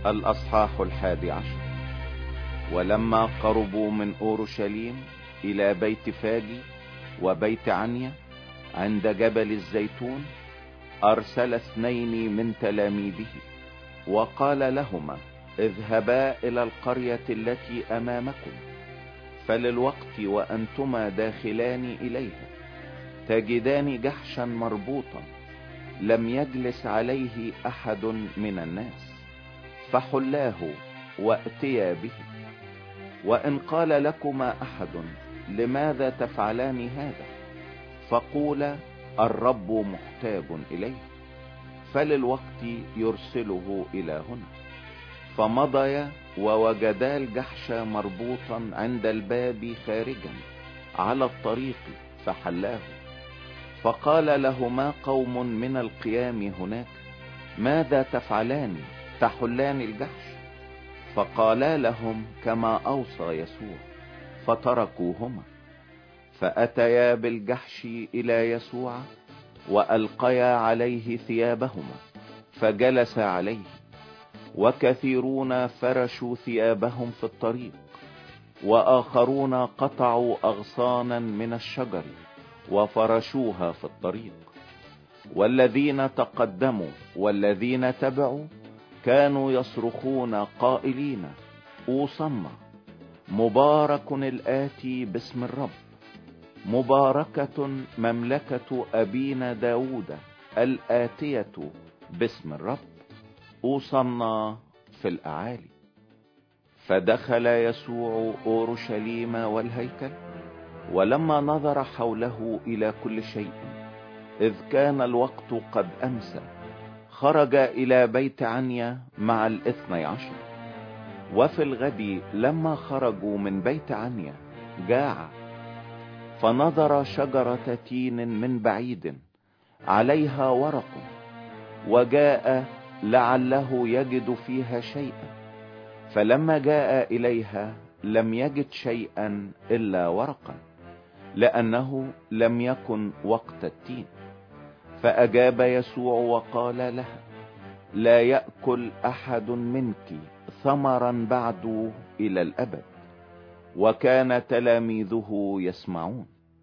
الأصحاح 11. ولما قربوا من أورشليم إلى بيت فاجي وبيت عنيا عند جبل الزيتون، أرسل 2 من تلاميذه وقال لهما: اذهبا إلى القرية التي أمامكم، فللوقت وأنتما داخلان إليها تجدان جحشا مربوطا لم يجلس عليه أحد من الناس، فحلاه وأتيا به. وإن قال لكما أحد: لماذا تفعلان هذا؟ فقولا: الرب محتاج إليه، فللوقت يرسله إلى هنا. فمضيا ووجدا الجحش مربوطا عند الباب خارجا على الطريق، فحلاه. فقال لهما قوم من القيام هناك: ماذا تفعلان تحلان الجحش؟ فقالا لهم كما أوصى يسوع، فتركوهما. فأتيا بالجحش إلى يسوع وألقيا عليه ثيابهما، فجلس عليه. وكثيرون فرشوا ثيابهم في الطريق، وآخرون قطعوا أغصانا من الشجر وفرشوها في الطريق. والذين تقدموا والذين تبعوا كانوا يصرخون قائلين: أوصنا، مبارك الآتي باسم الرب، مباركة مملكة أبينا داود الآتية باسم الرب، أوصنا في الأعالي. فدخل يسوع أورشليم والهيكل، ولما نظر حوله إلى كل شيء، إذ كان الوقت قد أمسى، خرج إلى بيت عنيا مع 12. وفي الغد لما خرجوا من بيت عنيا جاع، فنظر شجرة تين من بعيد عليها ورق، وجاء لعله يجد فيها شيئا. فلما جاء إليها لم يجد شيئا إلا ورقا، لأنه لم يكن وقت التين. فأجاب يسوع وقال لها: لا يأكل أحد منك ثمرا بعد إلى الأبد. وكان تلاميذه يسمعون.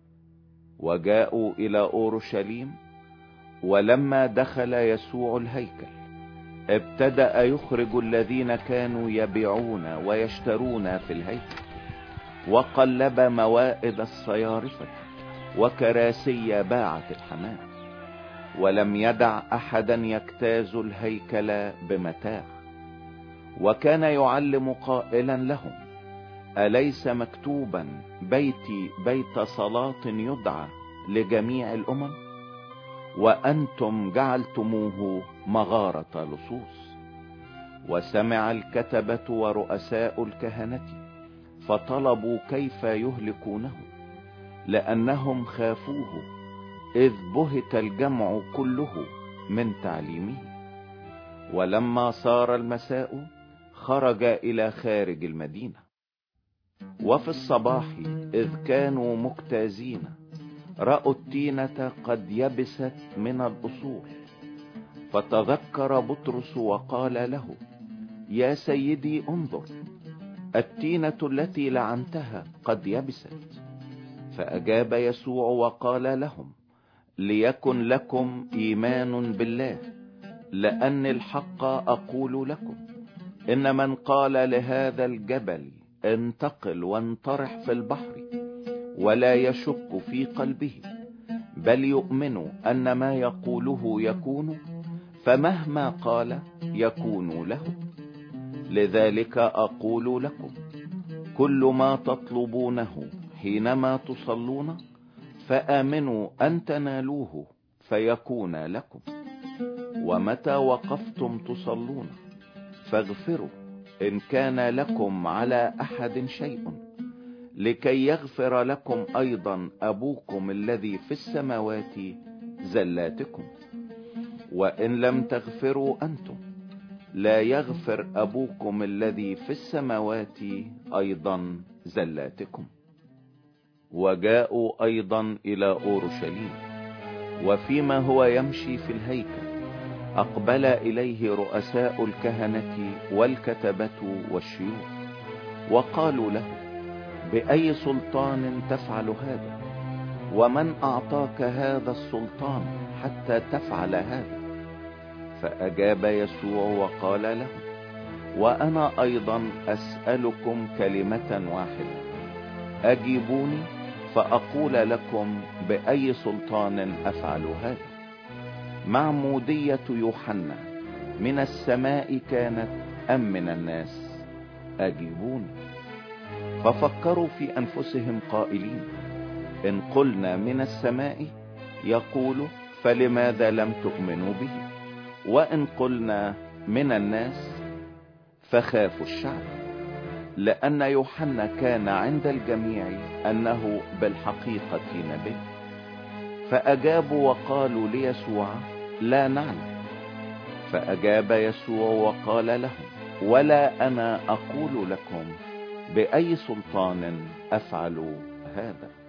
وجاءوا إلى أورشليم، ولما دخل يسوع الهيكل ابتدأ يخرج الذين كانوا يبيعون ويشترون في الهيكل، وقلب موائد الصيارفة وكراسي باعة الحمام، ولم يدع أحدا يجتاز الهيكل بمتاع. وكان يعلم قائلا لهم: أليس مكتوبا بيتي بيت صلاة يدعى لجميع الأمم؟ وأنتم جعلتموه مغارة لصوص. وسمع الكتبة ورؤساء الكهنة فطلبوا كيف يهلكونه، لأنهم خافوه، إذ بهت الجمع كله من تعليمه. ولما صار المساء خرج إلى خارج المدينة. وفي الصباح إذ كانوا مجتازين رأوا التينة قد يبست من الأصول. فتذكر بطرس وقال له: يا سيدي، انظر، التينة التي لعنتها قد يبست. فأجاب يسوع وقال لهم: ليكن لكم إيمان بالله، لأن الحق أقول لكم، إن من قال لهذا الجبل انتقل وانطرح في البحر، ولا يشك في قلبه، بل يؤمن أن ما يقوله يكون، فمهما قال يكون له. لذلك أقول لكم: كل ما تطلبونه حينما تصلون فآمنوا أن تنالوه فيكون لكم. ومتى وقفتم تصلون فاغفروا إن كان لكم على أحد شيء، لكي يغفر لكم أيضا أبوكم الذي في السماوات زلاتكم. وإن لم تغفروا أنتم، لا يغفر أبوكم الذي في السماوات أيضا زلاتكم. وجاءوا أيضا إلى أورشليم، وفيما هو يمشي في الهيكل أقبل إليه رؤساء الكهنة والكتبة والشيوخ وقالوا له: بأي سلطان تفعل هذا؟ ومن أعطاك هذا السلطان حتى تفعل هذا؟ فأجاب يسوع وقال لهم: وأنا أيضا أسألكم كلمة واحدة، أجيبوني فأقول لكم بأي سلطان أفعل هذا. معمودية يوحنا من السماء كانت أم من الناس؟ أجيبوني. ففكروا في أنفسهم قائلين: إن قلنا من السماء يقول فلماذا لم تؤمنوا به؟ وإن قلنا من الناس فخافوا الشعب، لأن يوحنا كان عند الجميع أنه بالحقيقة نبي. فأجابوا وقالوا ليسوع: لا نعلم. فأجاب يسوع وقال لهم: ولا أنا أقول لكم بأي سلطان أفعل هذا.